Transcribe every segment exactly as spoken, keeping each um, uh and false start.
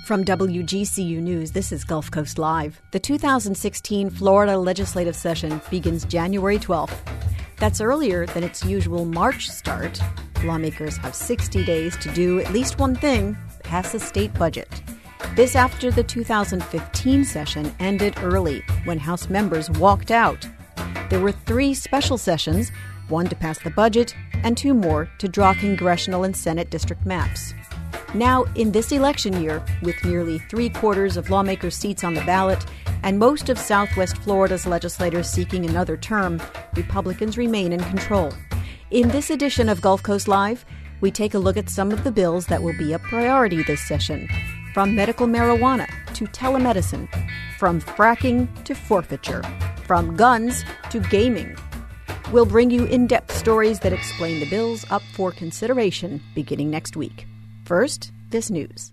From W G C U News, this is Gulf Coast Live. The two thousand sixteen Florida legislative session begins January twelfth. That's earlier than its usual March start. Lawmakers have sixty days to do at least one thing, pass a state budget. This after the two thousand fifteen session ended early when House members walked out. There were three special sessions, one to pass the budget and two more to draw congressional and Senate district maps. Now, in this election year, with nearly three-quarters of lawmakers' seats on the ballot and most of Southwest Florida's legislators seeking another term, Republicans remain in control. In this edition of Gulf Coast Live, we take a look at some of the bills that will be a priority this session, from medical marijuana to telemedicine, from fracking to forfeiture, from guns to gaming. We'll bring you in-depth stories that explain the bills up for consideration beginning next week. First, this news.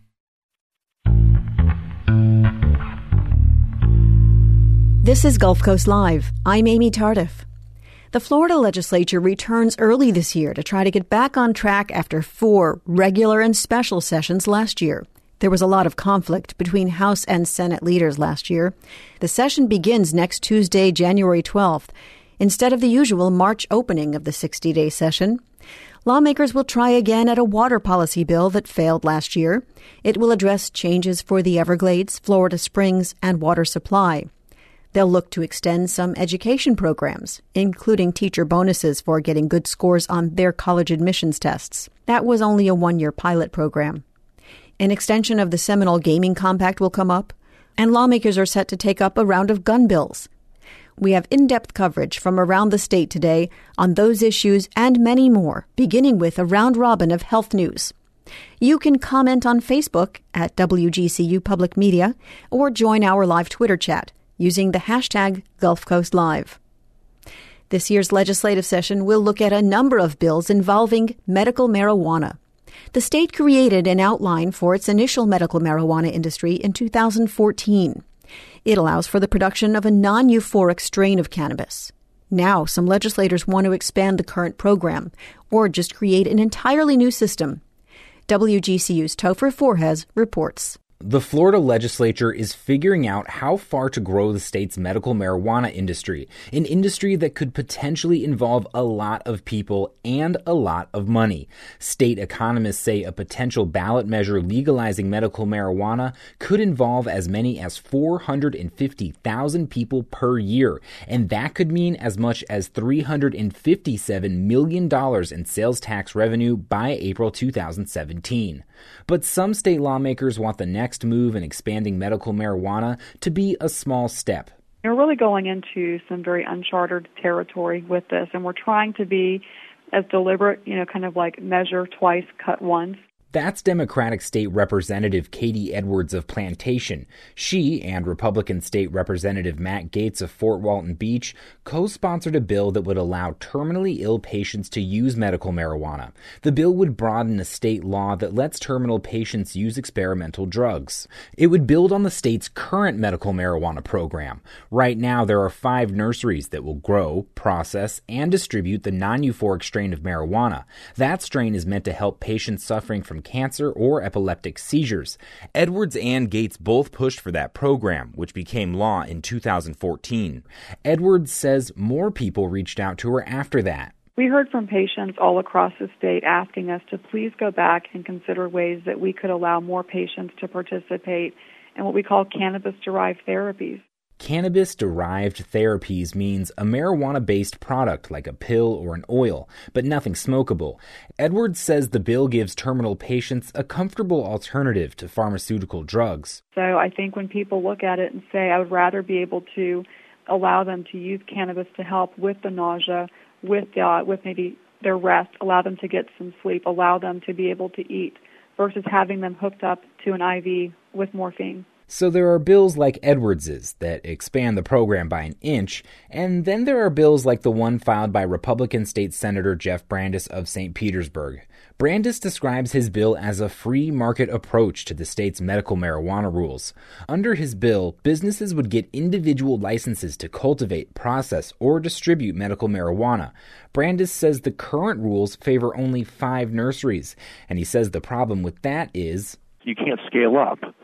This is Gulf Coast Live. I'm Amy Tardif. The Florida legislature returns early this year to try to get back on track after four regular and special sessions last year. There was a lot of conflict between House and Senate leaders last year. The session begins next Tuesday, January twelfth, instead of the usual March opening of the sixty-day session. Lawmakers will try again at a water policy bill that failed last year. It will address changes for the Everglades, Florida Springs, and water supply. They'll look to extend some education programs, including teacher bonuses for getting good scores on their college admissions tests. That was only a one-year pilot program. An extension of the Seminole Gaming Compact will come up, and lawmakers are set to take up a round of gun bills. We have in-depth coverage from around the state today on those issues and many more, beginning with a round-robin of health news. You can comment on Facebook at W G C U Public Media or join our live Twitter chat using the hashtag Gulf Coast Live. This year's legislative session will look at a number of bills involving medical marijuana. The state created an outline for its initial medical marijuana industry in two thousand fourteen. It allows for the production of a non-euphoric strain of cannabis. Now, some legislators want to expand the current program or just create an entirely new system. W G C U's Topher Forhez reports. The Florida legislature is figuring out how far to grow the state's medical marijuana industry, an industry that could potentially involve a lot of people and a lot of money. State economists say a potential ballot measure legalizing medical marijuana could involve as many as four hundred fifty thousand people per year, and that could mean as much as three hundred fifty-seven million dollars in sales tax revenue by April two thousand seventeen. But some state lawmakers want the next move in expanding medical marijuana to be a small step. We're really going into some very uncharted territory with this, and we're trying to be as deliberate, you know, kind of like measure twice, cut once. That's Democratic State Representative Katie Edwards of Plantation. She and Republican State Representative Matt Gaetz of Fort Walton Beach co-sponsored a bill that would allow terminally ill patients to use medical marijuana. The bill would broaden a state law that lets terminal patients use experimental drugs. It would build on the state's current medical marijuana program. Right now, there are five nurseries that will grow, process, and distribute the non-euphoric strain of marijuana. That strain is meant to help patients suffering from cancer or epileptic seizures. Edwards and Gaetz both pushed for that program, which became law in two thousand fourteen. Edwards says more people reached out to her after that. We heard from patients all across the state asking us to please go back and consider ways that we could allow more patients to participate in what we call cannabis-derived therapies. Cannabis-derived therapies means a marijuana-based product like a pill or an oil, but nothing smokable. Edwards says the bill gives terminal patients a comfortable alternative to pharmaceutical drugs. So I think when people look at it and say, I would rather be able to allow them to use cannabis to help with the nausea, with uh, with maybe their rest, allow them to get some sleep, allow them to be able to eat, versus having them hooked up to an I V with morphine. So there are bills like Edwards's that expand the program by an inch, and then there are bills like the one filed by Republican State Senator Jeff Brandes of Saint Petersburg. Brandes describes his bill as a free market approach to the state's medical marijuana rules. Under his bill, businesses would get individual licenses to cultivate, process, or distribute medical marijuana. Brandes says the current rules favor only five nurseries, and he says the problem with that is you can't scale up.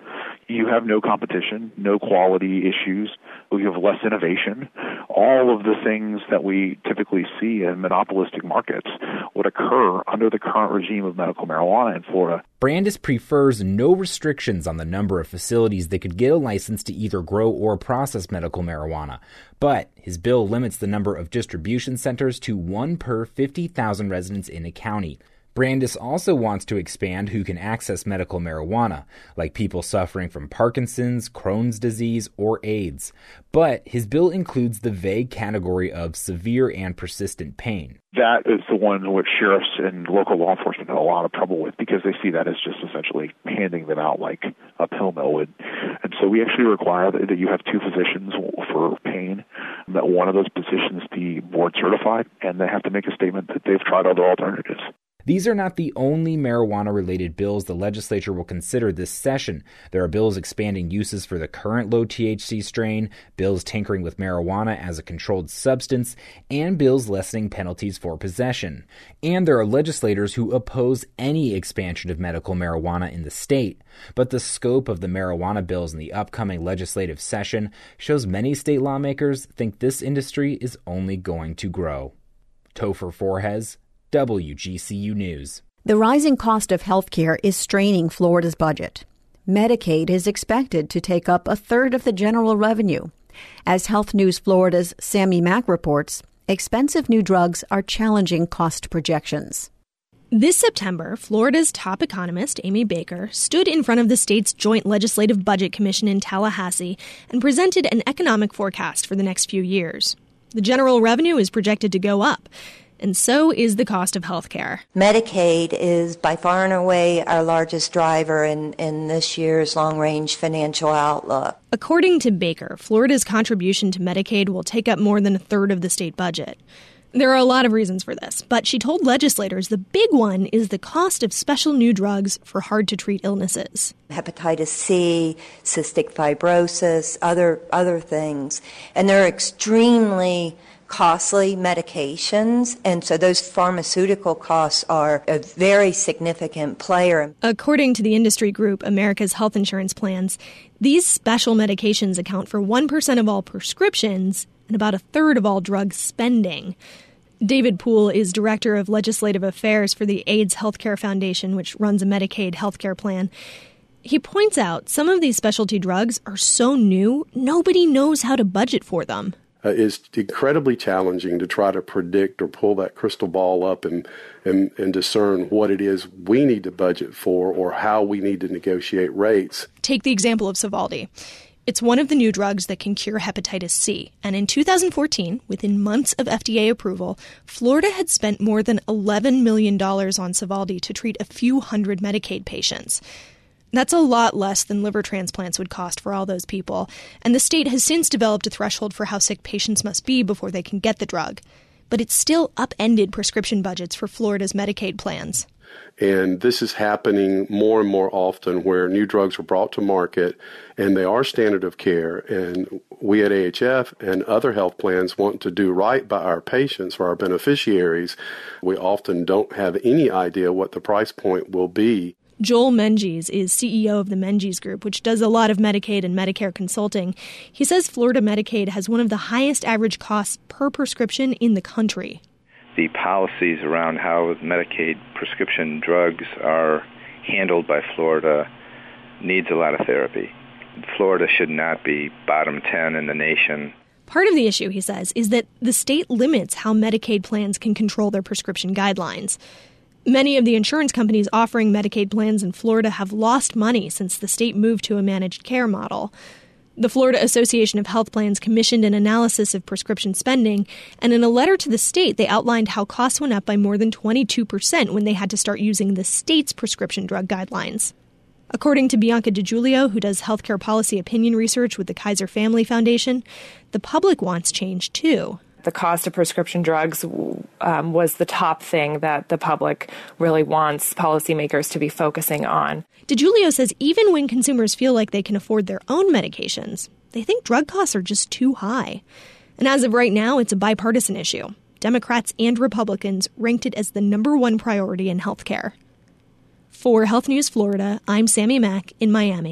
you have no competition, no quality issues, you have less innovation. All of the things that we typically see in monopolistic markets would occur under the current regime of medical marijuana in Florida. Brandis prefers no restrictions on the number of facilities that could get a license to either grow or process medical marijuana. But his bill limits the number of distribution centers to one per fifty thousand residents in a county. Brandis also wants to expand who can access medical marijuana, like people suffering from Parkinson's, Crohn's disease, or AIDS. But his bill includes the vague category of severe and persistent pain. That is the one which sheriffs and local law enforcement have a lot of trouble with because they see that as just essentially handing them out like a pill mill would. And so we actually require that, that you have two physicians for pain, that one of those physicians be board certified, and they have to make a statement that they've tried other alternatives. These are not the only marijuana-related bills the legislature will consider this session. There are bills expanding uses for the current low T H C strain, bills tinkering with marijuana as a controlled substance, and bills lessening penalties for possession. And there are legislators who oppose any expansion of medical marijuana in the state. But the scope of the marijuana bills in the upcoming legislative session shows many state lawmakers think this industry is only going to grow. Topher Forhes, W G C U News. The rising cost of health care is straining Florida's budget. Medicaid is expected to take up a third of the general revenue. As Health News Florida's Sammy Mack reports, expensive new drugs are challenging cost projections. This September, Florida's top economist, Amy Baker, stood in front of the state's Joint Legislative Budget Commission in Tallahassee and presented an economic forecast for the next few years. The general revenue is projected to go up, and so is the cost of health care. Medicaid is by far and away our largest driver in, in this year's long-range financial outlook. According to Baker, Florida's contribution to Medicaid will take up more than a third of the state budget. There are a lot of reasons for this, but she told legislators the big one is the cost of special new drugs for hard-to-treat illnesses. Hepatitis C, cystic fibrosis, other other things. And they're extremely costly medications, and so those pharmaceutical costs are a very significant player. According to the industry group America's Health Insurance Plans, these special medications account for one percent of all prescriptions and about a third of all drug spending. David Poole is Director of Legislative Affairs for the AIDS Healthcare Foundation, which runs a Medicaid healthcare plan. He points out some of these specialty drugs are so new, nobody knows how to budget for them. Uh, it's incredibly challenging to try to predict or pull that crystal ball up and, and, and discern what it is we need to budget for or how we need to negotiate rates. Take the example of Sovaldi. It's one of the new drugs that can cure hepatitis C. And in two thousand fourteen, within months of F D A approval, Florida had spent more than eleven million dollars on Sovaldi to treat a few hundred Medicaid patients. That's a lot less than liver transplants would cost for all those people, and the state has since developed a threshold for how sick patients must be before they can get the drug. But it's still upended prescription budgets for Florida's Medicaid plans. And this is happening more and more often where new drugs are brought to market and they are standard of care. And we at A H F and other health plans want to do right by our patients or our beneficiaries. We often don't have any idea what the price point will be. Joel Menges is C E O of the Menges Group, which does a lot of Medicaid and Medicare consulting. He says Florida Medicaid has one of the highest average costs per prescription in the country. The policies around how Medicaid prescription drugs are handled by Florida needs a lot of therapy. Florida should not be bottom ten in the nation. Part of the issue, he says, is that the state limits how Medicaid plans can control their prescription guidelines. Many of the insurance companies offering Medicaid plans in Florida have lost money since the state moved to a managed care model. The Florida Association of Health Plans commissioned an analysis of prescription spending, and in a letter to the state, they outlined how costs went up by more than twenty-two percent when they had to start using the state's prescription drug guidelines. According to Bianca DiGiulio, who does healthcare policy opinion research with the Kaiser Family Foundation, the public wants change, too. The cost of prescription drugs um, was the top thing that the public really wants policymakers to be focusing on. DiGiulio says even when consumers feel like they can afford their own medications, they think drug costs are just too high. And as of right now, it's a bipartisan issue. Democrats and Republicans ranked it as the number one priority in healthcare. For Health News Florida, I'm Sammy Mack in Miami.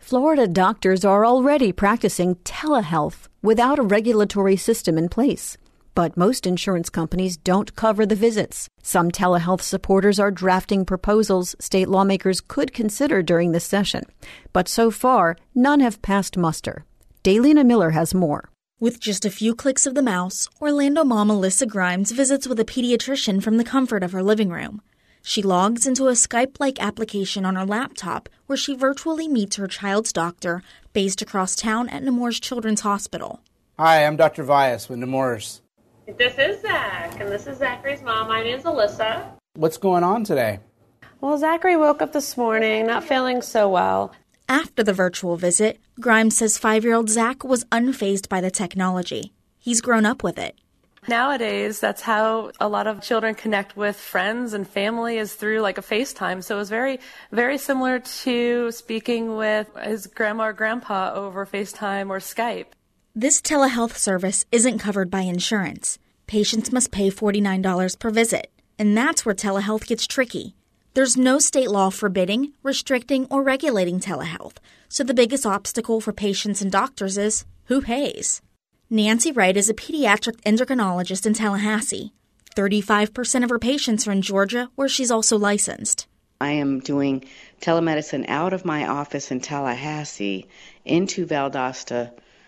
Florida doctors are already practicing telehealth without a regulatory system in place. But most insurance companies don't cover the visits. Some telehealth supporters are drafting proposals state lawmakers could consider during this session. But so far, none have passed muster. Daylina Miller has more. With just a few clicks of the mouse, Orlando mom Alyssa Grimes visits with a pediatrician from the comfort of her living room. She logs into a Skype-like application on her laptop where she virtually meets her child's doctor based across town at Nemours Children's Hospital. Hi, I'm Doctor Vias with Nemours. This is Zach, and this is Zachary's mom. My name's Alyssa. What's going on today? Well, Zachary woke up this morning not feeling so well. After the virtual visit, Grimes says five-year-old Zach was unfazed by the technology. He's grown up with it. Nowadays, that's how a lot of children connect with friends and family is through like a FaceTime. So it was very, very similar to speaking with his grandma or grandpa over FaceTime or Skype. This telehealth service isn't covered by insurance. Patients must pay forty-nine dollars per visit, and that's where telehealth gets tricky. There's no state law forbidding, restricting, or regulating telehealth, so the biggest obstacle for patients and doctors is who pays. Nancy Wright is a pediatric endocrinologist in Tallahassee. thirty-five percent of her patients are in Georgia, where she's also licensed. I am doing telemedicine out of my office in Tallahassee into Valdosta,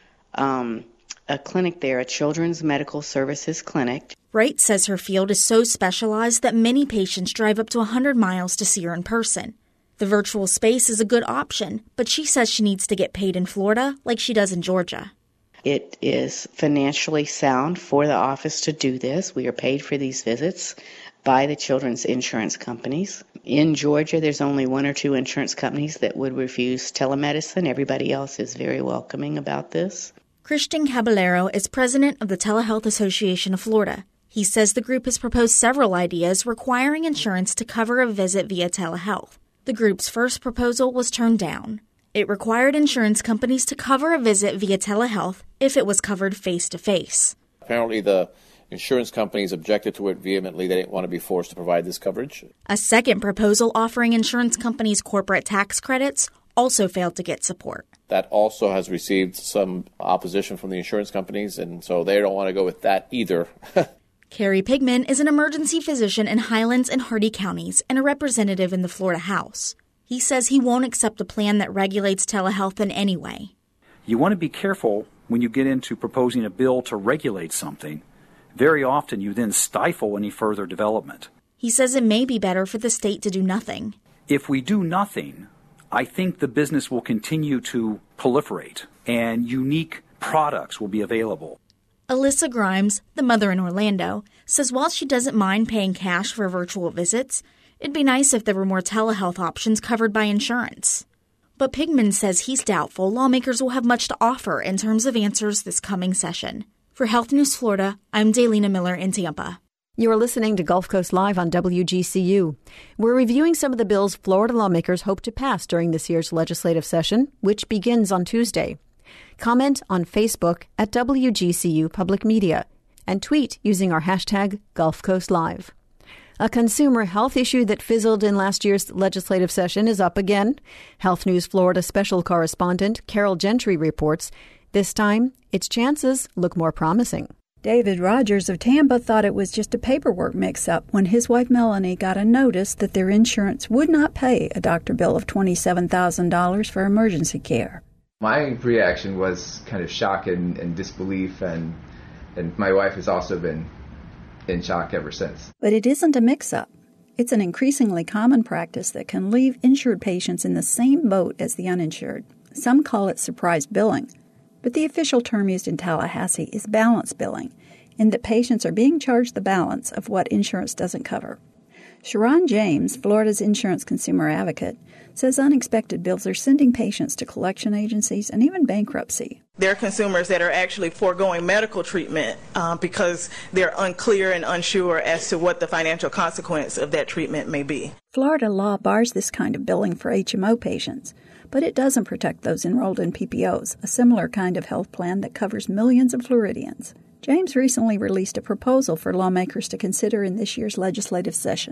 um, a clinic there, a Children's Medical Services clinic. Wright says her field is so specialized that many patients drive up to one hundred miles to see her in person. The virtual space is a good option, but she says she needs to get paid in Florida like she does in Georgia. It is financially sound for the office to do this. We are paid for these visits by the children's insurance companies. In Georgia, there's only one or two insurance companies that would refuse telemedicine. Everybody else is very welcoming about this. Christian Caballero is president of the Telehealth Association of Florida. He says the group has proposed several ideas requiring insurance to cover a visit via telehealth. The group's first proposal was turned down. It required insurance companies to cover a visit via telehealth if it was covered face-to-face. Apparently the insurance companies objected to it vehemently. They didn't want to be forced to provide this coverage. A second proposal offering insurance companies corporate tax credits also failed to get support. That also has received some opposition from the insurance companies, and so they don't want to go with that either. Carrie Pigman is an emergency physician in Highlands and Hardee counties and a representative in the Florida House. He says he won't accept a plan that regulates telehealth in any way. You want to be careful when you get into proposing a bill to regulate something. Very often you then stifle any further development. He says it may be better for the state to do nothing. If we do nothing, I think the business will continue to proliferate and unique products will be available. Alyssa Grimes, the mother in Orlando, says while she doesn't mind paying cash for virtual visits, it'd be nice if there were more telehealth options covered by insurance. But Pigman says he's doubtful lawmakers will have much to offer in terms of answers this coming session. For Health News Florida, I'm Daylina Miller in Tampa. You are listening to Gulf Coast Live on W G C U. We're reviewing some of the bills Florida lawmakers hope to pass during this year's legislative session, which begins on Tuesday. Comment on Facebook at W G C U Public Media and tweet using our hashtag Gulf Coast Live. A consumer health issue that fizzled in last year's legislative session is up again. Health News Florida special correspondent Carol Gentry reports, this time its chances look more promising. David Rogers of Tampa thought it was just a paperwork mix-up when his wife Melanie got a notice that their insurance would not pay a doctor bill of twenty-seven thousand dollars for emergency care. My reaction was kind of shock and, and disbelief, and and my wife has also been in shock ever since. But it isn't a mix-up. It's an increasingly common practice that can leave insured patients in the same boat as the uninsured. Some call it surprise billing, but the official term used in Tallahassee is balance billing, in that patients are being charged the balance of what insurance doesn't cover. Sharon James, Florida's insurance consumer advocate, says unexpected bills are sending patients to collection agencies and even bankruptcy. There are consumers that are actually foregoing medical treatment uh, because they're unclear and unsure as to what the financial consequence of that treatment may be. Florida law bars this kind of billing for H M O patients, but it doesn't protect those enrolled in P P Os, a similar kind of health plan that covers millions of Floridians. James recently released a proposal for lawmakers to consider in this year's legislative session.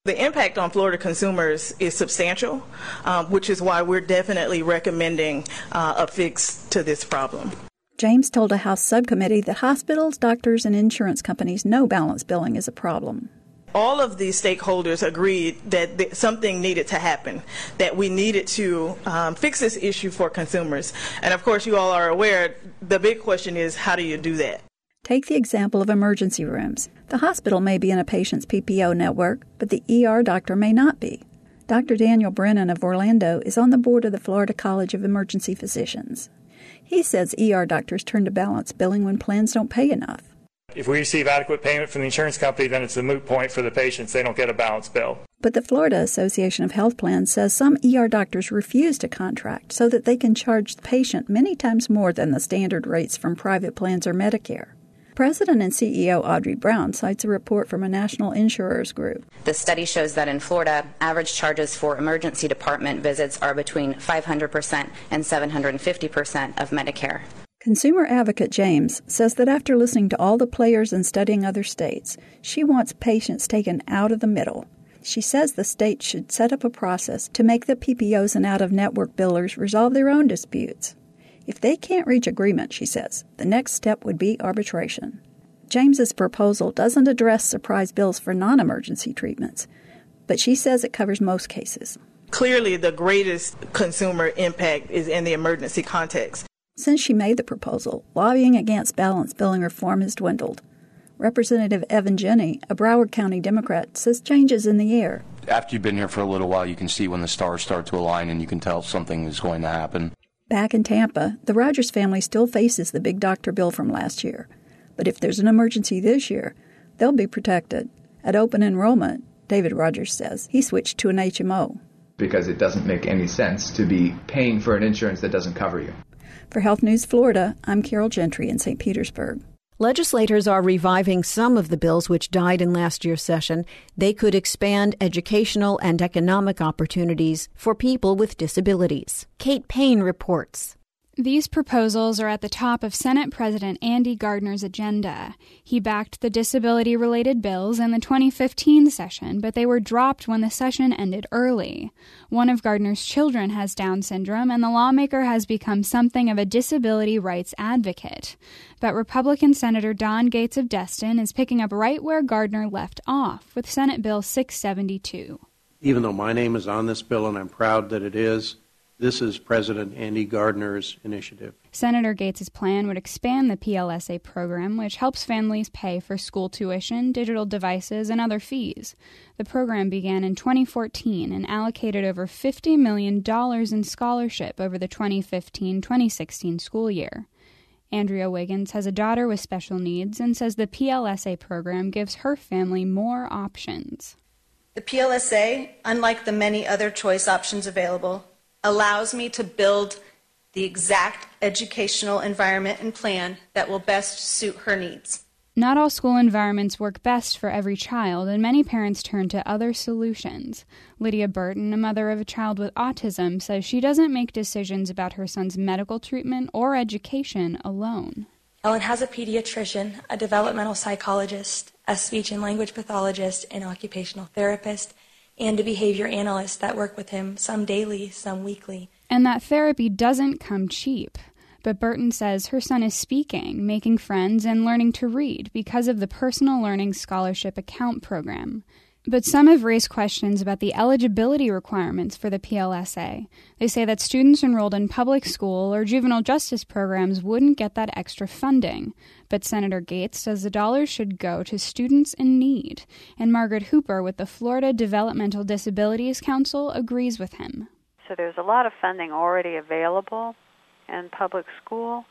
The impact on Florida consumers is substantial, um, which is why we're definitely recommending uh, a fix to this problem. James told a House subcommittee that hospitals, doctors, and insurance companies know balance billing is a problem. All of these stakeholders agreed that th- something needed to happen, that we needed to um, fix this issue for consumers. And of course, you all are aware, the big question is, how do you do that? Take the example of emergency rooms. The hospital may be in a patient's P P O network, but the E R doctor may not be. Doctor Daniel Brennan of Orlando is on the board of the Florida College of Emergency Physicians. He says E R doctors turn to balance billing when plans don't pay enough. If we receive adequate payment from the insurance company, then it's a moot point for the patients. They don't get a balance bill. But the Florida Association of Health Plans says some E R doctors refuse to contract so that they can charge the patient many times more than the standard rates from private plans or Medicare. President and C E O Audrey Brown cites a report from a national insurers group. The study shows that in Florida, average charges for emergency department visits are between five hundred percent and seven hundred fifty percent of Medicare. Consumer advocate James says that after listening to all the players and studying other states, she wants patients taken out of the middle. She says the state should set up a process to make the P P Os and out-of-network billers resolve their own disputes. If they can't reach agreement, she says, the next step would be arbitration. James's proposal doesn't address surprise bills for non-emergency treatments, but she says it covers most cases. Clearly, the greatest consumer impact is in the emergency context. Since she made the proposal, lobbying against balance billing reform has dwindled. Representative Evan Jenney, a Broward County Democrat, says change is in the air. After you've been here for a little while, you can see when the stars start to align and you can tell something is going to happen. Back in Tampa, the Rogers family still faces the big doctor bill from last year. But if there's an emergency this year, they'll be protected. At open enrollment, David Rogers says he switched to an H M O. Because it doesn't make any sense to be paying for an insurance that doesn't cover you. For Health News Florida, I'm Carol Gentry in Saint Petersburg. Legislators are reviving some of the bills which died in last year's session. They could expand educational and economic opportunities for people with disabilities. Kate Payne reports. These proposals are at the top of Senate President Andy Gardner's agenda. He backed the disability-related bills in the twenty fifteen session, but they were dropped when the session ended early. One of Gardner's children has Down syndrome, and the lawmaker has become something of a disability rights advocate. But Republican Senator Don Gates of Destin is picking up right where Gardner left off, with Senate Bill six seventy-two. Even though my name is on this bill, and I'm proud that it is, this is President Andy Gardner's initiative. Senator Gates' plan would expand the P L S A program, which helps families pay for school tuition, digital devices, and other fees. The program began in twenty fourteen and allocated over fifty million dollars in scholarship over the twenty fifteen twenty sixteen school year. Andrea Wiggins has a daughter with special needs and says the P L S A program gives her family more options. The P L S A, unlike the many other choice options available, allows me to build the exact educational environment and plan that will best suit her needs. Not all school environments work best for every child, and many parents turn to other solutions. Lydia Burton, a mother of a child with autism, says she doesn't make decisions about her son's medical treatment or education alone. Ellen has a pediatrician, a developmental psychologist, a speech and language pathologist, an occupational therapist, and a behavior analyst that work with him, some daily, some weekly. And that therapy doesn't come cheap. But Burton says her son is speaking, making friends, and learning to read because of the Personal Learning Scholarship Account program. But some have raised questions about the eligibility requirements for the P L S A. They say that students enrolled in public school or juvenile justice programs wouldn't get that extra funding. But Senator Gates says the dollars should go to students in need. And Margaret Hooper with the Florida Developmental Disabilities Council agrees with him. So there's a lot of funding already available in public school,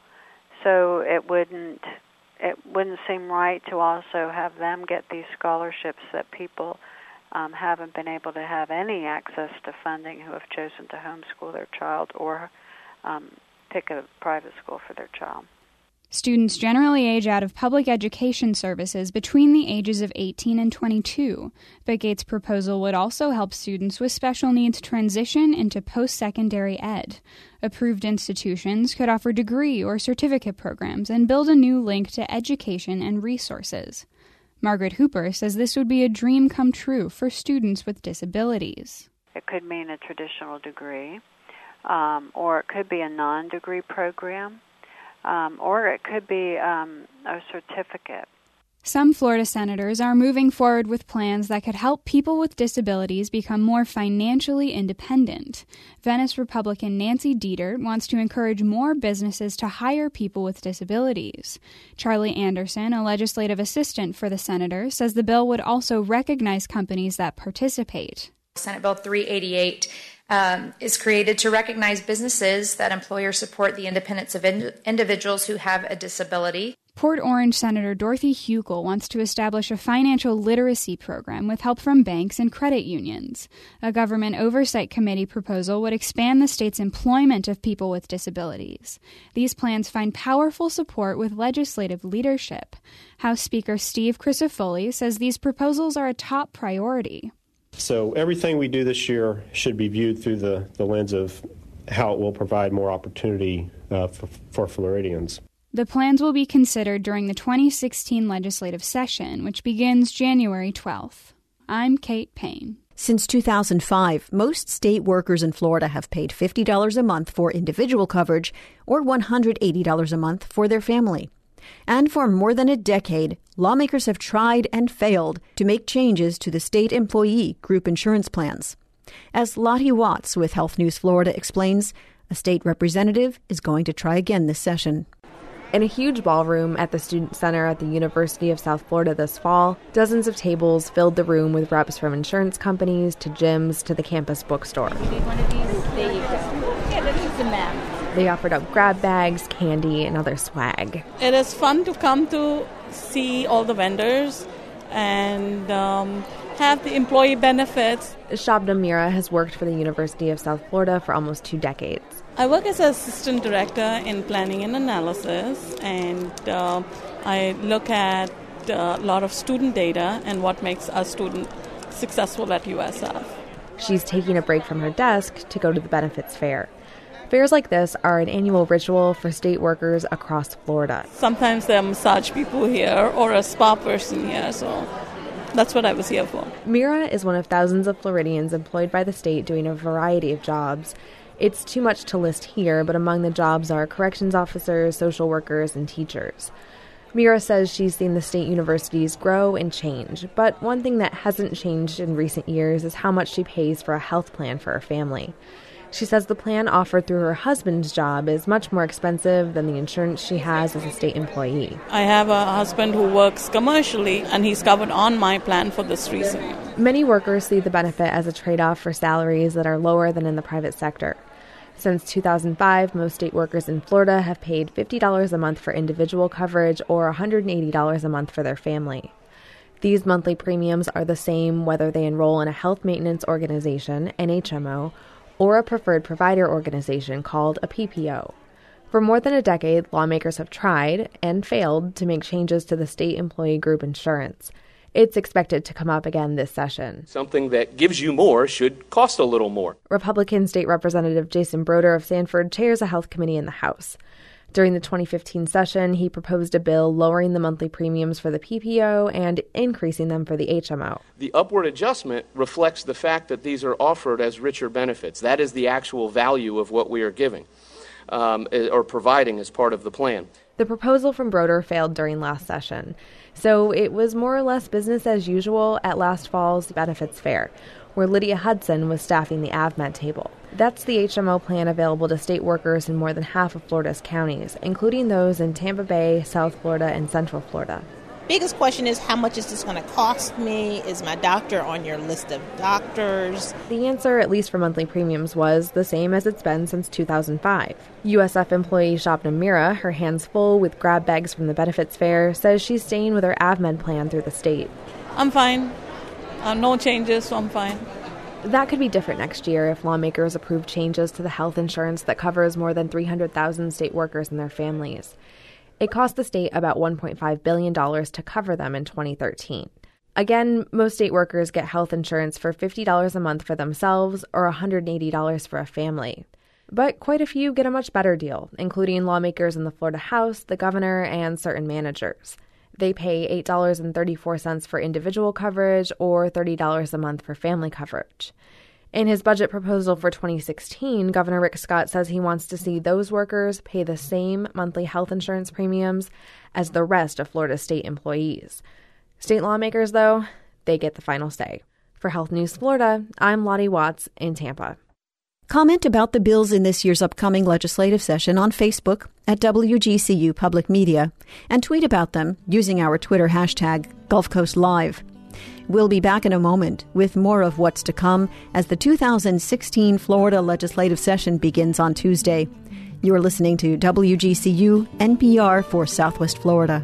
so it wouldn't it wouldn't seem right to also have them get these scholarships that people um, haven't been able to have any access to funding who have chosen to homeschool their child or um, pick a private school for their child. Students generally age out of public education services between the ages of eighteen and twenty-two, but Gates' proposal would also help students with special needs transition into post-secondary ed. Approved institutions could offer degree or certificate programs and build a new link to education and resources. Margaret Hooper says this would be a dream come true for students with disabilities. It could mean a traditional degree, um, or it could be a non-degree program, um, or it could be um, a certificate. Some Florida senators are moving forward with plans that could help people with disabilities become more financially independent. Venice Republican Nancy Dietert wants to encourage more businesses to hire people with disabilities. Charlie Anderson, a legislative assistant for the senator, says the bill would also recognize companies that participate. Senate Bill three eighty-eight um, is created to recognize businesses that employers support the independence of in- individuals who have a disability. Port Orange Senator Dorothy Huckel wants to establish a financial literacy program with help from banks and credit unions. A government oversight committee proposal would expand the state's employment of people with disabilities. These plans find powerful support with legislative leadership. House Speaker Steve Crisafulli says these proposals are a top priority. So everything we do this year should be viewed through the, the lens of how it will provide more opportunity uh, for, for Floridians. The plans will be considered during the twenty sixteen legislative session, which begins January twelfth. I'm Kate Payne. Since two thousand five, most state workers in Florida have paid fifty dollars a month for individual coverage or one hundred eighty dollars a month for their family. And for more than a decade, lawmakers have tried and failed to make changes to the state employee group insurance plans. As Lottie Watts with Health News Florida explains, a state representative is going to try again this session. In a huge ballroom at the Student Center at the University of South Florida this fall, dozens of tables filled the room with reps from insurance companies to gyms to the campus bookstore. One of these, there you go. Yeah, this is the map. They offered up grab bags, candy, and other swag. It is fun to come to see all the vendors and um, have the employee benefits. Shabna Mira has worked for the University of South Florida for almost two decades. I work as an assistant director in planning and analysis, and uh, I look at a lot of student data and what makes a student successful at U S F. She's taking a break from her desk to go to the benefits fair. Fairs like this are an annual ritual for state workers across Florida. Sometimes there are massage people here or a spa person here, so that's what I was here for. Mira is one of thousands of Floridians employed by the state doing a variety of jobs. It's too much to list here, but among the jobs are corrections officers, social workers, and teachers. Mira says she's seen the state universities grow and change, but one thing that hasn't changed in recent years is how much she pays for a health plan for her family. She says the plan offered through her husband's job is much more expensive than the insurance she has as a state employee. I have a husband who works commercially, and he's covered on my plan for this reason. Many workers see the benefit as a trade-off for salaries that are lower than in the private sector. Since two thousand five, most state workers in Florida have paid fifty dollars a month for individual coverage or one hundred eighty dollars a month for their family. These monthly premiums are the same whether they enroll in a health maintenance organization, an H M O, or a preferred provider organization called a P P O. For more than a decade, lawmakers have tried and failed to make changes to the state employee group insurance. It's expected to come up again this session. Something that gives you more should cost a little more. Republican State Representative Jason Broder of Sanford chairs a health committee in the House. During the twenty fifteen session, he proposed a bill lowering the monthly premiums for the P P O and increasing them for the H M O. The upward adjustment reflects the fact that these are offered as richer benefits. That is the actual value of what we are giving um, or providing as part of the plan. The proposal from Broder failed during last session, so it was more or less business as usual at last fall's benefits fair, where Lydia Hudson was staffing the AvMed table. That's the H M O plan available to state workers in more than half of Florida's counties, including those in Tampa Bay, South Florida, and Central Florida. Biggest question is, how much is this going to cost me? Is my doctor on your list of doctors? The answer, at least for monthly premiums, was the same as it's been since two thousand five. U S F employee Shabna Mira, her hands full with grab bags from the benefits fair, says she's staying with her AvMed plan through the state. I'm fine. Uh, no changes, so I'm fine. That could be different next year if lawmakers approve changes to the health insurance that covers more than three hundred thousand state workers and their families. It cost the state about one point five billion dollars to cover them in twenty thirteen. Again, most state workers get health insurance for fifty dollars a month for themselves or one hundred eighty dollars for a family. But quite a few get a much better deal, including lawmakers in the Florida House, the governor, and certain managers. They pay eight dollars and thirty-four cents for individual coverage or thirty dollars a month for family coverage. In his budget proposal for twenty sixteen, Governor Rick Scott says he wants to see those workers pay the same monthly health insurance premiums as the rest of Florida state employees. State lawmakers, though, they get the final say. For Health News Florida, I'm Lottie Watts in Tampa. Comment about the bills in this year's upcoming legislative session on Facebook at W G C U Public Media and tweet about them using our Twitter hashtag Gulf Coast Live. We'll be back in a moment with more of what's to come as the two thousand sixteen Florida legislative session begins on Tuesday. You're listening to W G C U N P R for Southwest Florida.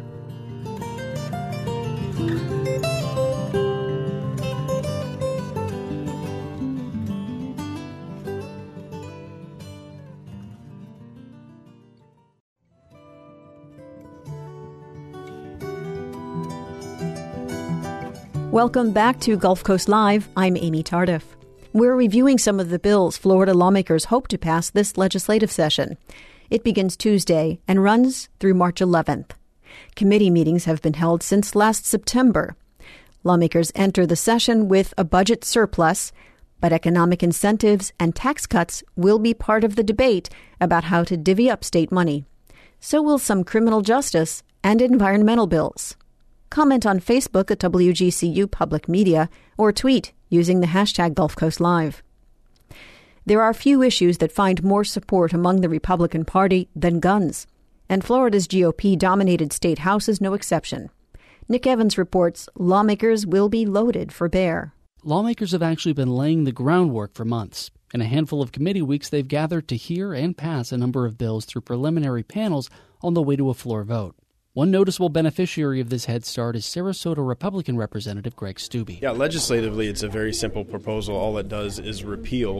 Welcome back to Gulf Coast Live. I'm Amy Tardif. We're reviewing some of the bills Florida lawmakers hope to pass this legislative session. It begins Tuesday and runs through March eleventh. Committee meetings have been held since last September. Lawmakers enter the session with a budget surplus, but economic incentives and tax cuts will be part of the debate about how to divvy up state money. So will some criminal justice and environmental bills. Comment on Facebook at W G C U Public Media or tweet using the hashtag Gulf Coast Live. There are few issues that find more support among the Republican Party than guns, and Florida's G O P-dominated state house is no exception. Nick Evans reports lawmakers will be loaded for bear. Lawmakers have actually been laying the groundwork for months. In a handful of committee weeks, they've gathered to hear and pass a number of bills through preliminary panels on the way to a floor vote. One noticeable beneficiary of this head start is Sarasota Republican Representative Greg Stubbe. Yeah, legislatively, it's a very simple proposal. All it does is repeal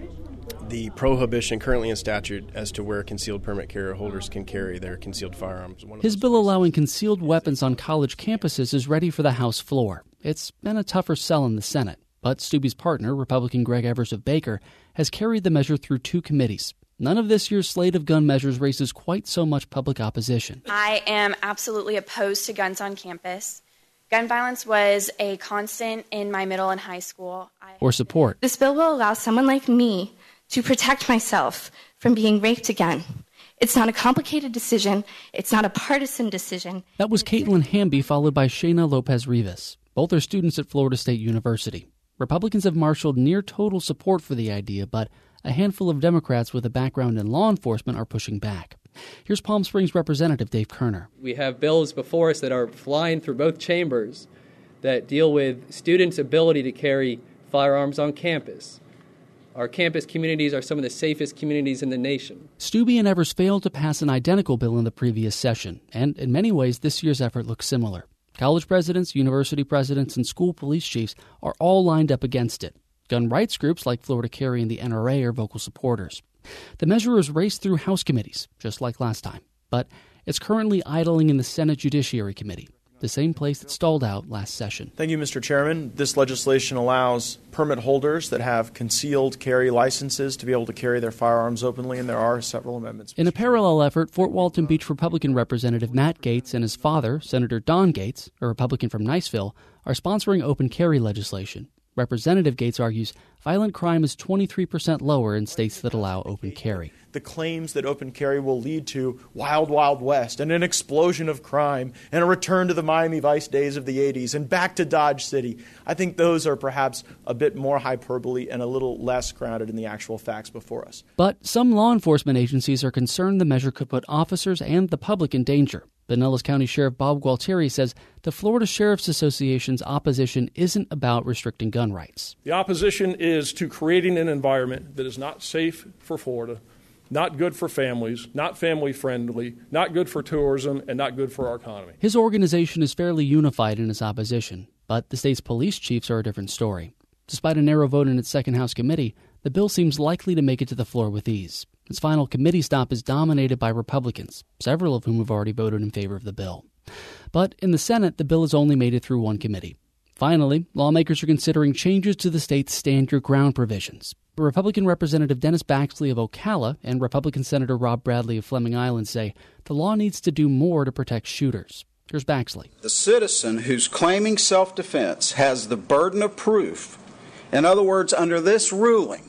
the prohibition currently in statute as to where concealed permit carrier holders can carry their concealed firearms. His bill allowing concealed weapons on college campuses is ready for the House floor. It's been a tougher sell in the Senate, but Stubbe's partner, Republican Greg Evers of Baker, has carried the measure through two committees. None of this year's slate of gun measures raises quite so much public opposition. I am absolutely opposed to guns on campus. Gun violence was a constant in my middle and high school. I or support. This bill will allow someone like me to protect myself from being raped again. It's not a complicated decision. It's not a partisan decision. That was Caitlin Hamby, followed by Shayna Lopez-Rivas. Both are students at Florida State University. Republicans have marshaled near total support for the idea, but a handful of Democrats with a background in law enforcement are pushing back. Here's Palm Springs Representative Dave Kerner. We have bills before us that are flying through both chambers that deal with students' ability to carry firearms on campus. Our campus communities are some of the safest communities in the nation. Stubbe and Evers failed to pass an identical bill in the previous session, and in many ways this year's effort looks similar. College presidents, university presidents, and school police chiefs are all lined up against it. Gun rights groups like Florida Carry and the N R A are vocal supporters. The measure is raced through House committees, just like last time, but it's currently idling in the Senate Judiciary Committee, the same place that stalled out last session. Thank you, Mister Chairman. This legislation allows permit holders that have concealed carry licenses to be able to carry their firearms openly, and there are several amendments. In a parallel effort, Fort Walton Beach Republican Representative Matt Gaetz and his father, Senator Don Gaetz, a Republican from Niceville, are sponsoring open carry legislation. Representative Gaetz argues violent crime is twenty-three percent lower in states that allow open carry. The claims that open carry will lead to wild, wild west and an explosion of crime and a return to the Miami Vice days of the eighties and back to Dodge City, I think those are perhaps a bit more hyperbole and a little less grounded in the actual facts before us. But some law enforcement agencies are concerned the measure could put officers and the public in danger. Pinellas County Sheriff Bob Gualtieri says the Florida Sheriff's Association's opposition isn't about restricting gun rights. The opposition is to creating an environment that is not safe for Florida, not good for families, not family-friendly, not good for tourism, and not good for our economy. His organization is fairly unified in its opposition, but the state's police chiefs are a different story. Despite a narrow vote in its second House committee, the bill seems likely to make it to the floor with ease. Its final committee stop is dominated by Republicans, several of whom have already voted in favor of the bill. But in the Senate, the bill has only made it through one committee. Finally, lawmakers are considering changes to the state's Stand Your Ground provisions. Republican Representative Dennis Baxley of Ocala and Republican Senator Rob Bradley of Fleming Island say the law needs to do more to protect shooters. Here's Baxley. The citizen who's claiming self-defense has the burden of proof. In other words, under this ruling,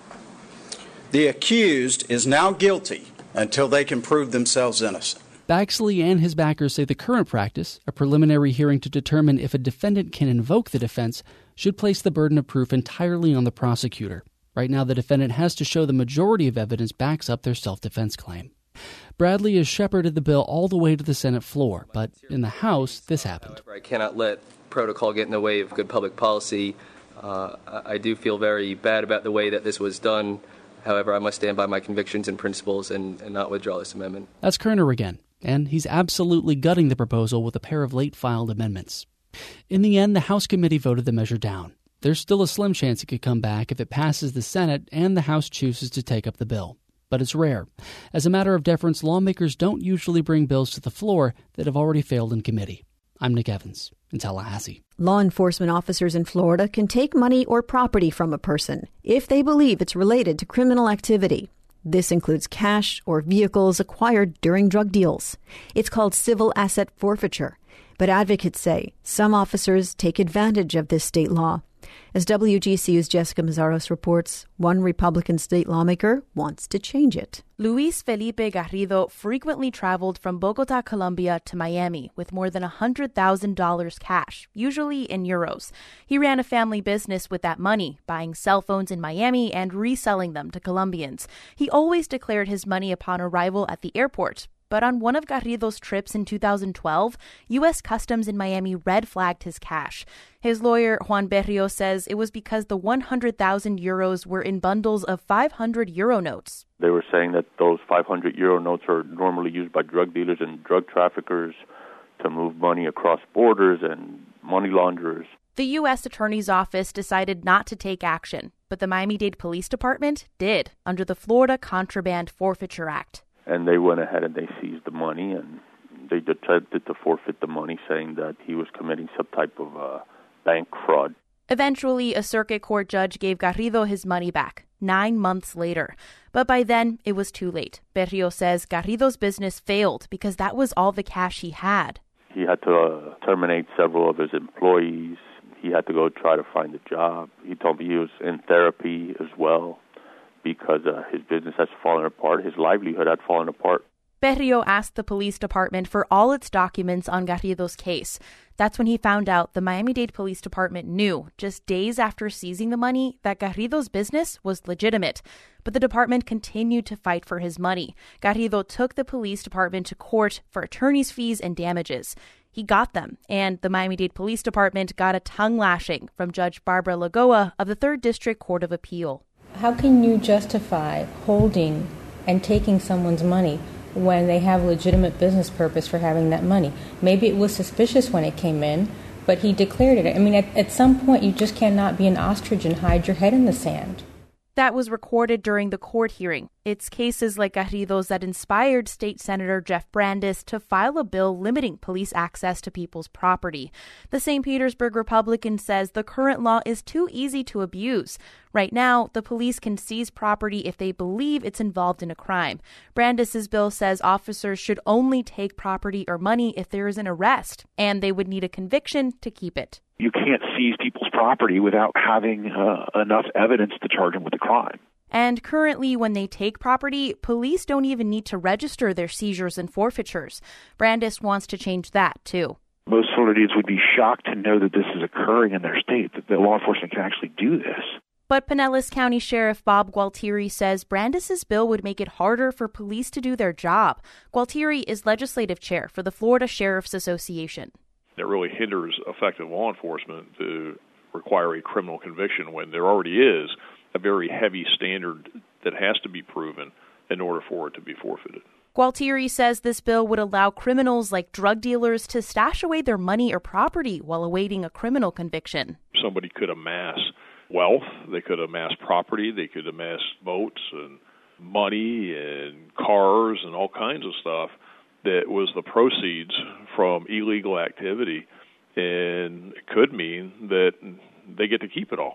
the accused is now guilty until they can prove themselves innocent. Baxley and his backers say the current practice, a preliminary hearing to determine if a defendant can invoke the defense, should place the burden of proof entirely on the prosecutor. Right now, the defendant has to show the majority of evidence backs up their self-defense claim. Bradley has shepherded the bill all the way to the Senate floor, but in the House, this happened. I cannot let protocol get in the way of good public policy. Uh, I do feel very bad about the way that this was done. However, I must stand by my convictions and principles and, and not withdraw this amendment. That's Kerner again, and he's absolutely gutting the proposal with a pair of late-filed amendments. In the end, the House committee voted the measure down. There's still a slim chance it could come back if it passes the Senate and the House chooses to take up the bill. But it's rare. As a matter of deference, lawmakers don't usually bring bills to the floor that have already failed in committee. I'm Nick Evans in Tallahassee. Law enforcement officers in Florida can take money or property from a person if they believe it's related to criminal activity. This includes cash or vehicles acquired during drug deals. It's called civil asset forfeiture. But advocates say some officers take advantage of this state law. As W G C U's Jessica Mazzaros reports, one Republican state lawmaker wants to change it. Luis Felipe Garrido frequently traveled from Bogota, Colombia to Miami with more than one hundred thousand dollars cash, usually in euros. He ran a family business with that money, buying cell phones in Miami and reselling them to Colombians. He always declared his money upon arrival at the airport. But on one of Garrido's trips in two thousand twelve, U S Customs in Miami red-flagged his cash. His lawyer, Juan Berrio, says it was because the one hundred thousand euros were in bundles of five hundred euro notes. They were saying that those five hundred euro notes are normally used by drug dealers and drug traffickers to move money across borders and money launderers. The U S Attorney's Office decided not to take action, but the Miami-Dade Police Department did, under the Florida Contraband Forfeiture Act. And they went ahead and they seized the money, and they attempted to forfeit the money, saying that he was committing some type of uh, bank fraud. Eventually, a circuit court judge gave Garrido his money back, nine months later. But by then, it was too late. Berrio says Garrido's business failed because that was all the cash he had. He had to uh, terminate several of his employees. He had to go try to find a job. He told me he was in therapy as well, because uh, his business has fallen apart, his livelihood had fallen apart. Berrio asked the police department for all its documents on Garrido's case. That's when he found out the Miami-Dade Police Department knew, just days after seizing the money, that Garrido's business was legitimate. But the department continued to fight for his money. Garrido took the police department to court for attorney's fees and damages. He got them, and the Miami-Dade Police Department got a tongue lashing from Judge Barbara Lagoa of the third District Court of Appeal. How can you justify holding and taking someone's money when they have legitimate business purpose for having that money? Maybe it was suspicious when it came in, but he declared it. I mean, at, at some point, you just cannot be an ostrich and hide your head in the sand. That was recorded during the court hearing. It's cases like Garrido's that inspired State Senator Jeff Brandes to file a bill limiting police access to people's property. The Saint Petersburg Republican says the current law is too easy to abuse. Right now, the police can seize property if they believe it's involved in a crime. Brandes' bill says officers should only take property or money if there is an arrest, and they would need a conviction to keep it. You can't seize people's property without having uh, enough evidence to charge them with a crime. And currently, when they take property, police don't even need to register their seizures and forfeitures. Brandes wants to change that, too. Most Floridians would be shocked to know that this is occurring in their state, that the law enforcement can actually do this. But Pinellas County Sheriff Bob Gualtieri says Brandes' bill would make it harder for police to do their job. Gualtieri is legislative chair for the Florida Sheriff's Association. It really hinders effective law enforcement to require a criminal conviction when there already is a very heavy standard that has to be proven in order for it to be forfeited. Gualtieri says this bill would allow criminals like drug dealers to stash away their money or property while awaiting a criminal conviction. Somebody could amass wealth, they could amass property, they could amass boats and money and cars and all kinds of stuff that was the proceeds from illegal activity, and it could mean that they get to keep it all.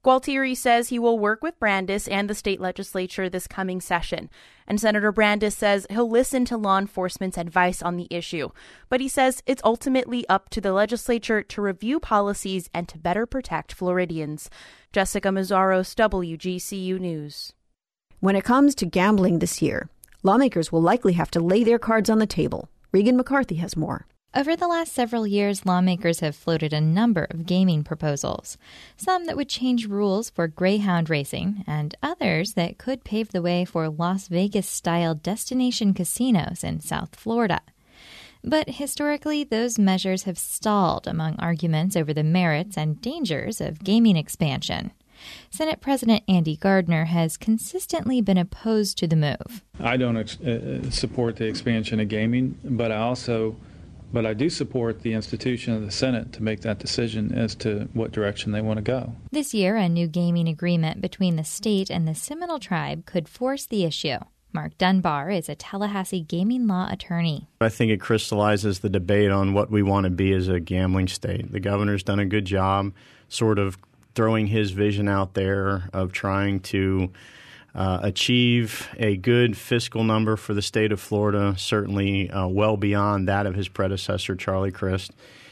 Gualtieri says he will work with Brandis and the state legislature this coming session. And Senator Brandis says he'll listen to law enforcement's advice on the issue. But he says it's ultimately up to the legislature to review policies and to better protect Floridians. Jessica Mazzaros, W G C U News. When it comes to gambling this year, lawmakers will likely have to lay their cards on the table. Regan McCarthy has more. Over the last several years, lawmakers have floated a number of gaming proposals, some that would change rules for greyhound racing and others that could pave the way for Las Vegas-style destination casinos in South Florida. But historically, those measures have stalled among arguments over the merits and dangers of gaming expansion. Senate President Andy Gardner has consistently been opposed to the move. I don't ex- uh, support the expansion of gaming, but I also But I do support the institution of the Senate to make that decision as to what direction they want to go. This year, a new gaming agreement between the state and the Seminole Tribe could force the issue. Mark Dunbar is a Tallahassee gaming law attorney. I think it crystallizes the debate on what we want to be as a gambling state. The governor's done a good job sort of throwing his vision out there of trying to Uh, achieve a good fiscal number for the state of Florida, certainly uh, well beyond that of his predecessor, Charlie Crist,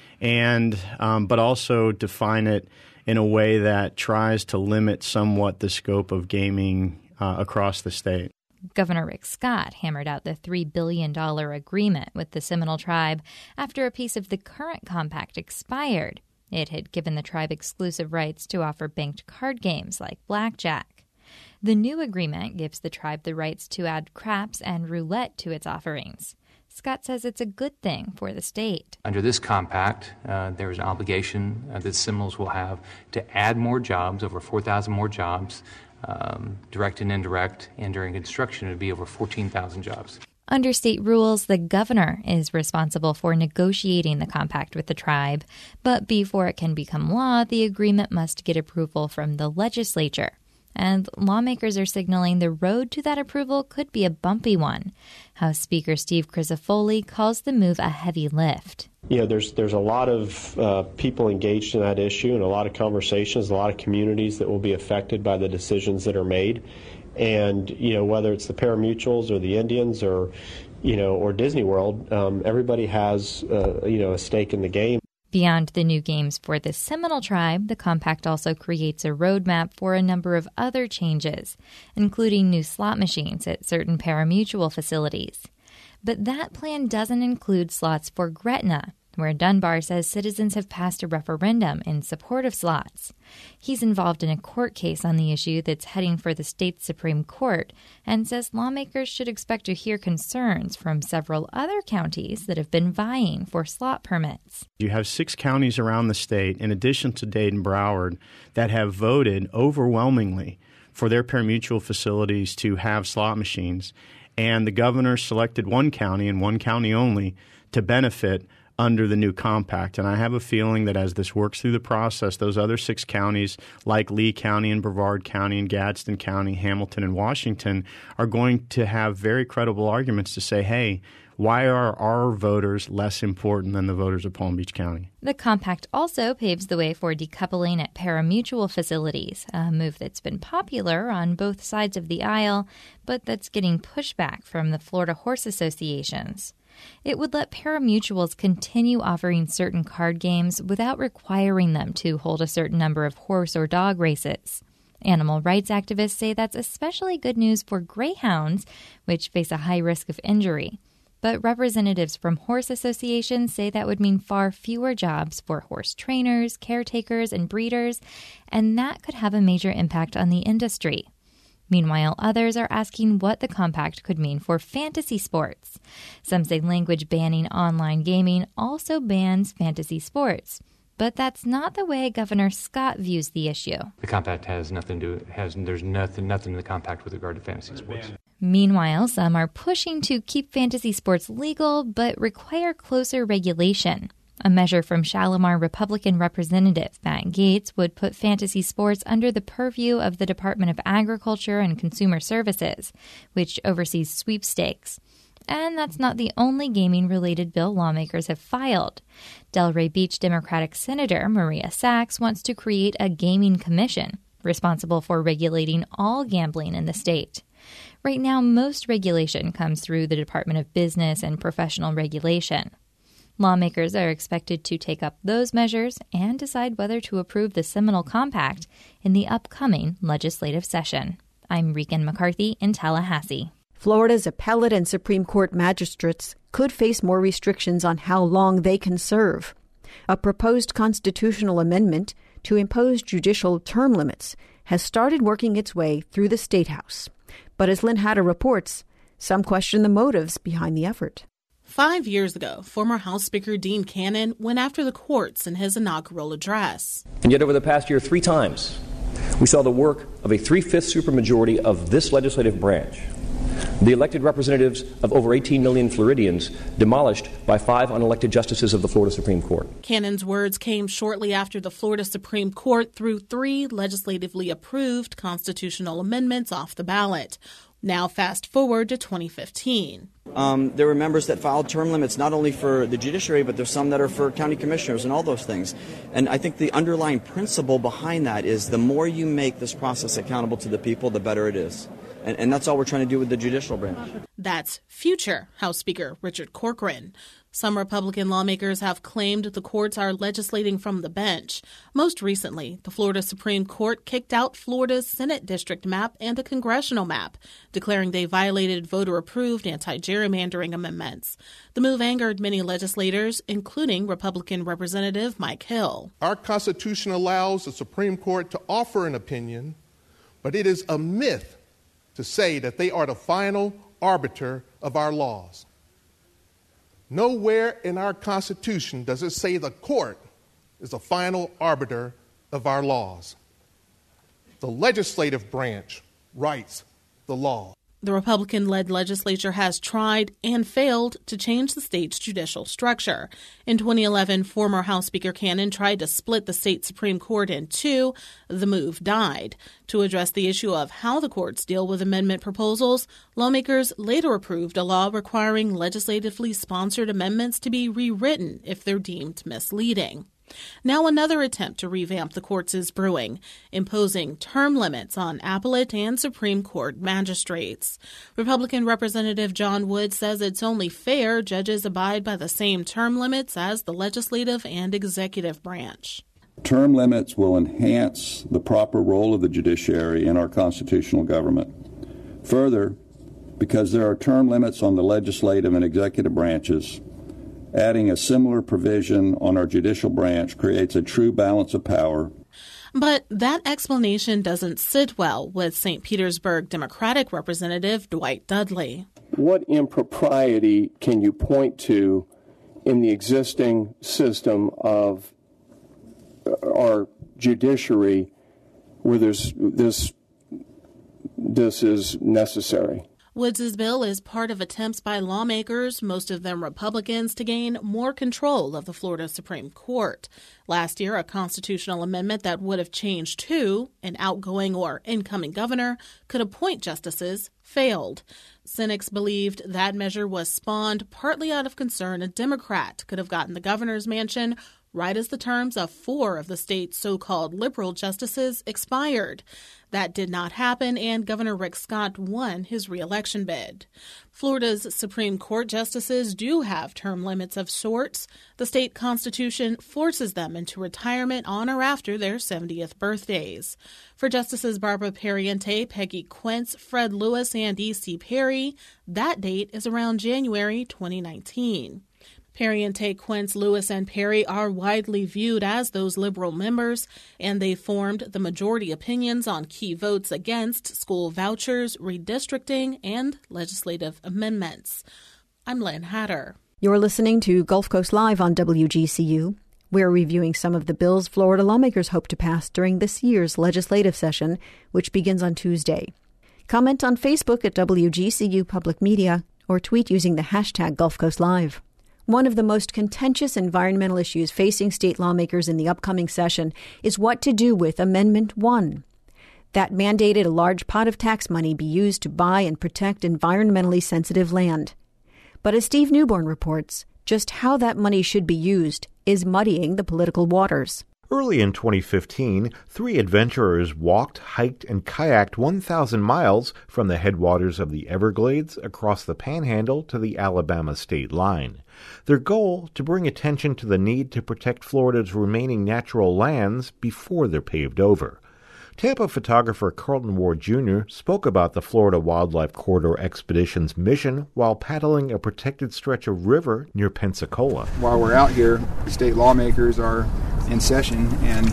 and um, but also define it in a way that tries to limit somewhat the scope of gaming uh, across the state. Governor Rick Scott hammered out the three billion dollars agreement with the Seminole Tribe after a piece of the current compact expired. It had given the tribe exclusive rights to offer banked card games like blackjack. The new agreement gives the tribe the rights to add craps and roulette to its offerings. Scott says it's a good thing for the state. Under this compact, uh, there is an obligation uh, that Seminoles will have to add more jobs, over four thousand more jobs, um, direct and indirect, and during construction it would be over fourteen thousand jobs. Under state rules, the governor is responsible for negotiating the compact with the tribe, but before it can become law, the agreement must get approval from the legislature. And lawmakers are signaling the road to that approval could be a bumpy one. House Speaker Steve Crisafulli calls the move a heavy lift. You know, there's there's a lot of uh, people engaged in that issue and a lot of conversations, a lot of communities that will be affected by the decisions that are made. And, you know, whether it's the pari-mutuels or the Indians or, you know, or Disney World, um, everybody has, uh, you know, a stake in the game. Beyond the new games for the Seminole Tribe, the compact also creates a roadmap for a number of other changes, including new slot machines at certain pari-mutuel facilities. But that plan doesn't include slots for Gretna, where Dunbar says citizens have passed a referendum in support of slots. He's involved in a court case on the issue that's heading for the state's Supreme Court and says lawmakers should expect to hear concerns from several other counties that have been vying for slot permits. You have six counties around the state, in addition to Dade and Broward, that have voted overwhelmingly for their pari-mutuel facilities to have slot machines. And the governor selected one county and one county only to benefit under the new compact. And I have a feeling that as this works through the process, those other six counties, like Lee County and Brevard County and Gadsden County, Hamilton and Washington, are going to have very credible arguments to say, hey, why are our voters less important than the voters of Palm Beach County? The compact also paves the way for decoupling at pari-mutuel facilities, a move that's been popular on both sides of the aisle, but that's getting pushback from the Florida horse associations. It would let pari-mutuels continue offering certain card games without requiring them to hold a certain number of horse or dog races. Animal rights activists say that's especially good news for greyhounds, which face a high risk of injury. But representatives from horse associations say that would mean far fewer jobs for horse trainers, caretakers, and breeders, and that could have a major impact on the industry. Meanwhile, others are asking what the compact could mean for fantasy sports. Some say language banning online gaming also bans fantasy sports. But that's not the way Governor Scott views the issue. The compact has nothing to do, has, there's nothing, nothing in the compact with regard to fantasy sports. Meanwhile, some are pushing to keep fantasy sports legal but require closer regulation. A measure from Shalimar Republican Representative Matt Gaetz would put fantasy sports under the purview of the Department of Agriculture and Consumer Services, which oversees sweepstakes. And that's not the only gaming-related bill lawmakers have filed. Delray Beach Democratic Senator Maria Sachs wants to create a gaming commission, responsible for regulating all gambling in the state. Right now, most regulation comes through the Department of Business and Professional Regulation. Lawmakers are expected to take up those measures and decide whether to approve the Seminole Compact in the upcoming legislative session. I'm Regan McCarthy in Tallahassee. Florida's appellate and Supreme Court magistrates could face more restrictions on how long they can serve. A proposed constitutional amendment to impose judicial term limits has started working its way through the State House. But as Lynn Hatter reports, some question the motives behind the effort. Five years ago, former House Speaker Dean Cannon went after the courts in his inaugural address. And yet over the past year, three times, we saw the work of a three-fifths supermajority of this legislative branch, the elected representatives of over eighteen million Floridians, demolished by five unelected justices of the Florida Supreme Court. Cannon's words came shortly after the Florida Supreme Court threw three legislatively approved constitutional amendments off the ballot. Now fast forward to twenty fifteen. Um, there were members that filed term limits not only for the judiciary, but there's some that are for county commissioners and all those things. And I think the underlying principle behind that is the more you make this process accountable to the people, the better it is. And, and that's all we're trying to do with the judicial branch. That's future House Speaker Richard Corcoran. Some Republican lawmakers have claimed the courts are legislating from the bench. Most recently, the Florida Supreme Court kicked out Florida's Senate district map and a congressional map, declaring they violated voter-approved anti-gerrymandering amendments. The move angered many legislators, including Republican Representative Mike Hill. Our Constitution allows the Supreme Court to offer an opinion, but it is a myth to say that they are the final arbiter of our laws. Nowhere in our Constitution does it say the court is the final arbiter of our laws. The legislative branch writes the law. The Republican-led legislature has tried and failed to change the state's judicial structure. In twenty eleven, former House Speaker Cannon tried to split the state Supreme Court in two. The move died. To address the issue of how the courts deal with amendment proposals, lawmakers later approved a law requiring legislatively sponsored amendments to be rewritten if they're deemed misleading. Now another attempt to revamp the courts is brewing, imposing term limits on appellate and Supreme Court magistrates. Republican Representative John Wood says it's only fair judges abide by the same term limits as the legislative and executive branch. Term limits will enhance the proper role of the judiciary in our constitutional government. Further, because there are term limits on the legislative and executive branches, adding a similar provision on our judicial branch creates a true balance of power. But that explanation doesn't sit well with Saint Petersburg Democratic Representative Dwight Dudley. What impropriety can you point to in the existing system of our judiciary where there's, this, this is necessary? Woods' bill is part of attempts by lawmakers, most of them Republicans, to gain more control of the Florida Supreme Court. Last year, a constitutional amendment that would have changed who an outgoing or incoming governor could appoint justices failed. Cynics believed that measure was spawned partly out of concern a Democrat could have gotten the governor's mansion right as the terms of four of the state's so-called liberal justices expired. That did not happen, and Governor Rick Scott won his re-election bid. Florida's Supreme Court justices do have term limits of sorts. The state constitution forces them into retirement on or after their seventieth birthdays. For Justices Barbara Pariente, Peggy Quince, Fred Lewis, and E C. Perry, that date is around January twenty nineteen. Pariente, Quince, Lewis, and Perry are widely viewed as those liberal members, and they formed the majority opinions on key votes against school vouchers, redistricting, and legislative amendments. I'm Lynn Hatter. You're listening to Gulf Coast Live on W G C U. We're reviewing some of the bills Florida lawmakers hope to pass during this year's legislative session, which begins on Tuesday. Comment on Facebook at W G C U Public Media or tweet using the hashtag Gulf Coast Live. One of the most contentious environmental issues facing state lawmakers in the upcoming session is what to do with Amendment one. That mandated a large pot of tax money be used to buy and protect environmentally sensitive land. But as Steve Newborn reports, just how that money should be used is muddying the political waters. Early in twenty fifteen, three adventurers walked, hiked, and kayaked one thousand miles from the headwaters of the Everglades across the Panhandle to the Alabama state line. Their goal, to bring attention to the need to protect Florida's remaining natural lands before they're paved over. Tampa photographer Carlton Ward Junior spoke about the Florida Wildlife Corridor Expedition's mission while paddling a protected stretch of river near Pensacola. While we're out here, state lawmakers are in session, and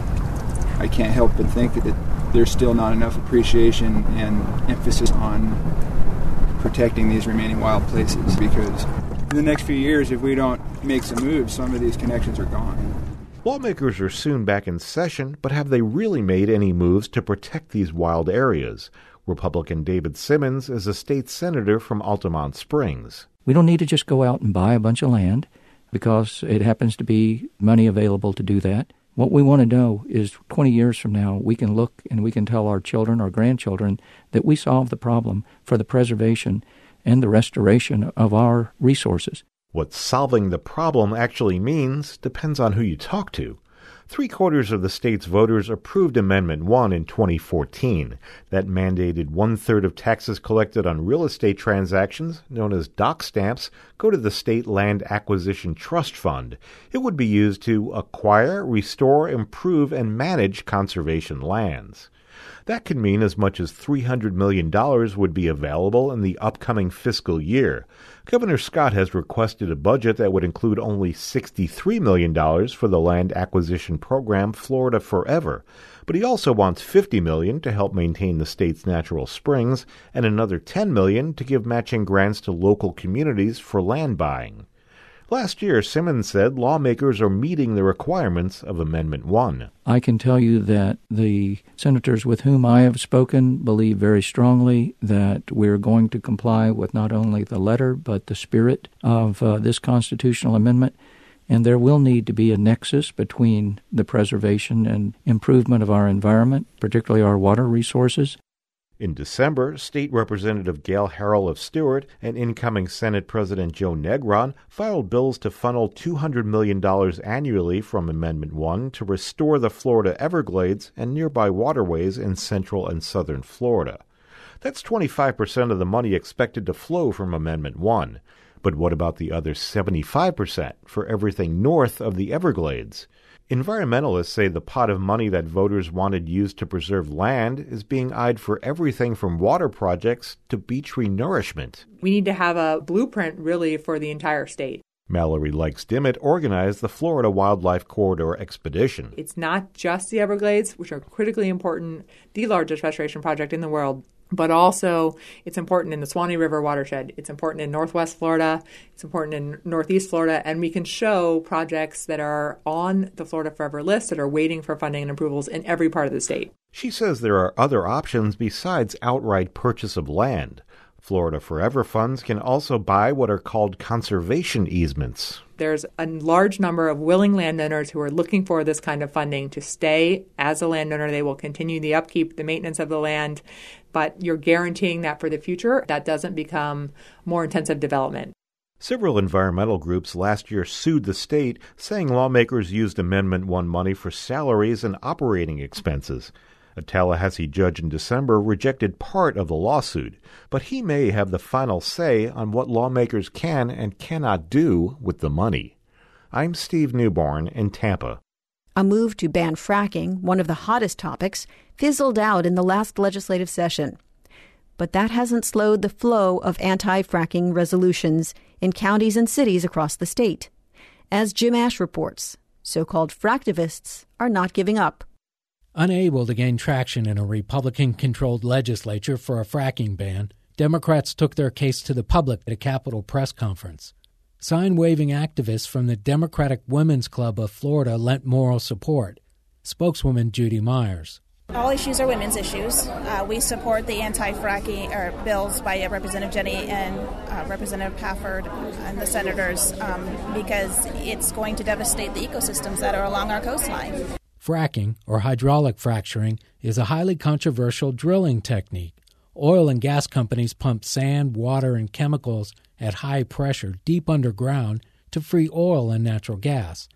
I can't help but think that there's still not enough appreciation and emphasis on protecting these remaining wild places, because in the next few years, if we don't make some moves, some of these connections are gone. Lawmakers are soon back in session, but have they really made any moves to protect these wild areas? Republican David Simmons is a state senator from Altamont Springs. We don't need to just go out and buy a bunch of land because it happens to be money available to do that. What we want to know is twenty years from now, we can look and we can tell our children or grandchildren that we solved the problem for the preservation and the restoration of our resources. What solving the problem actually means depends on who you talk to. Three-quarters of the state's voters approved Amendment one in twenty fourteen. That mandated one-third of taxes collected on real estate transactions, known as dock stamps, go to the State Land Acquisition Trust Fund. It would be used to acquire, restore, improve, and manage conservation lands. That could mean as much as three hundred million dollars would be available in the upcoming fiscal year. Governor Scott has requested a budget that would include only sixty-three million dollars for the land acquisition program Florida Forever. But he also wants fifty million dollars to help maintain the state's natural springs and another ten million dollars to give matching grants to local communities for land buying. Last year, Simmons said lawmakers are meeting the requirements of Amendment one. I can tell you that the senators with whom I have spoken believe very strongly that we're going to comply with not only the letter but the spirit of uh, this constitutional amendment, and there will need to be a nexus between the preservation and improvement of our environment, particularly our water resources. In December, State Representative Gail Harrell of Stewart and incoming Senate President Joe Negron filed bills to funnel two hundred million dollars annually from Amendment one to restore the Florida Everglades and nearby waterways in central and southern Florida. That's twenty-five percent of the money expected to flow from Amendment one. But what about the other seventy-five percent for everything north of the Everglades? Environmentalists say the pot of money that voters wanted used to preserve land is being eyed for everything from water projects to beach renourishment. We need to have a blueprint, really, for the entire state. Mallory Likes-Dimmitt organized the Florida Wildlife Corridor Expedition. It's not just the Everglades, which are critically important, the largest restoration project in the world, but also it's important in the Swanee River watershed. It's important in Northwest Florida. It's important in Northeast Florida. And we can show projects that are on the Florida Forever list that are waiting for funding and approvals in every part of the state. She says there are other options besides outright purchase of land. Florida Forever funds can also buy what are called conservation easements. There's a large number of willing landowners who are looking for this kind of funding to stay as a landowner. They will continue the upkeep, the maintenance of the land, but you're guaranteeing that for the future, that doesn't become more intensive development. Several environmental groups last year sued the state, saying lawmakers used Amendment one money for salaries and operating expenses. A Tallahassee judge in December rejected part of the lawsuit, but he may have the final say on what lawmakers can and cannot do with the money. I'm Steve Newborn in Tampa. A move to ban fracking, one of the hottest topics, fizzled out in the last legislative session. But that hasn't slowed the flow of anti-fracking resolutions in counties and cities across the state. As Jim Ash reports, so-called fractivists are not giving up. Unable to gain traction in a Republican-controlled legislature for a fracking ban, Democrats took their case to the public at a Capitol press conference. Sign-waving activists from the Democratic Women's Club of Florida lent moral support. Spokeswoman Judy Myers. All issues are women's issues. Uh, we support the anti-fracking or bills by uh, Representative Jenny and uh, Representative Pafford and the senators um, because it's going to devastate the ecosystems that are along our coastline. Fracking, or hydraulic fracturing, is a highly controversial drilling technique. Oil and gas companies pump sand, water, and chemicals at high pressure deep underground to free oil and natural gas.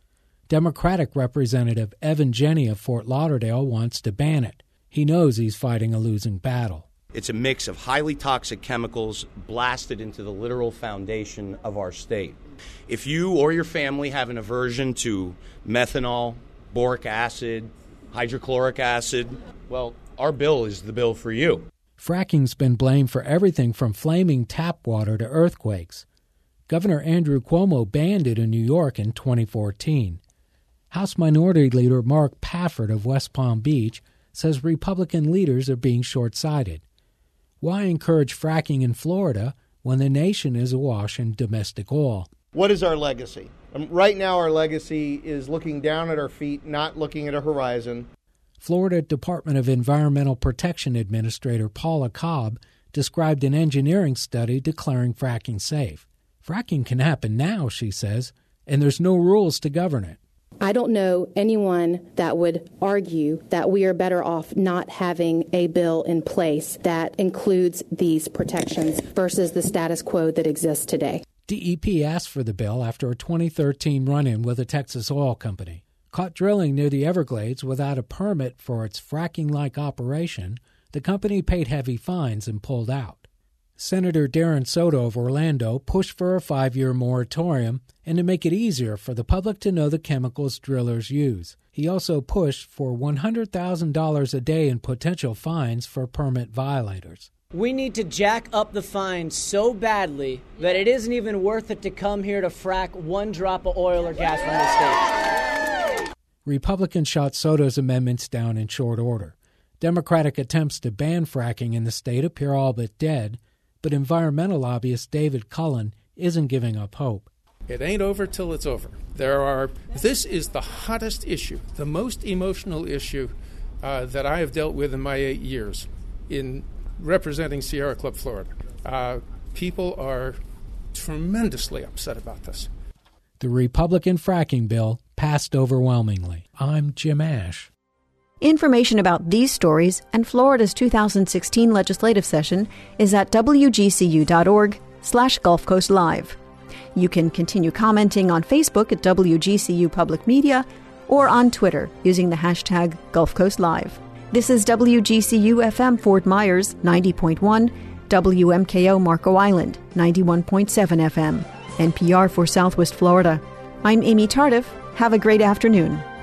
Democratic Representative Evan Jenny of Fort Lauderdale wants to ban it. He knows he's fighting a losing battle. It's a mix of highly toxic chemicals blasted into the literal foundation of our state. If you or your family have an aversion to methanol, boric acid, hydrochloric acid, well, our bill is the bill for you. Fracking's been blamed for everything from flaming tap water to earthquakes. Governor Andrew Cuomo banned it in New York in twenty fourteen. House Minority Leader Mark Pafford of West Palm Beach says Republican leaders are being short-sighted. Why encourage fracking in Florida when the nation is awash in domestic oil? What is our legacy? Um, right now our legacy is looking down at our feet, not looking at a horizon. Florida Department of Environmental Protection Administrator Paula Cobb described an engineering study declaring fracking safe. Fracking can happen now, she says, and there's no rules to govern it. I don't know anyone that would argue that we are better off not having a bill in place that includes these protections versus the status quo that exists today. D E P asked for the bill after a twenty thirteen run-in with a Texas oil company. Caught drilling near the Everglades without a permit for its fracking-like operation, the company paid heavy fines and pulled out. Senator Darren Soto of Orlando pushed for a five-year moratorium and to make it easier for the public to know the chemicals drillers use. He also pushed for one hundred thousand dollars a day in potential fines for permit violators. We need to jack up the fines so badly that it isn't even worth it to come here to frack one drop of oil or gas from the state. Republicans shot Soto's amendments down in short order. Democratic attempts to ban fracking in the state appear all but dead, but environmental lobbyist David Cullen isn't giving up hope. It ain't over till it's over. There are. This is the hottest issue, the most emotional issue uh, that I have dealt with in my eight years in representing Sierra Club Florida. Uh, people are tremendously upset about this. The Republican fracking bill passed overwhelmingly. I'm Jim Ash. Information about these stories and Florida's two thousand sixteen legislative session is at w g c u dot org slash Gulf Coast Live. You can continue commenting on Facebook at W G C U Public Media or on Twitter using the hashtag Gulf Coast Live. This is W G C U F M Fort Myers, ninety point one, W M K O Marco Island, ninety-one point seven F M, N P R for Southwest Florida. I'm Amy Tardif. Have a great afternoon.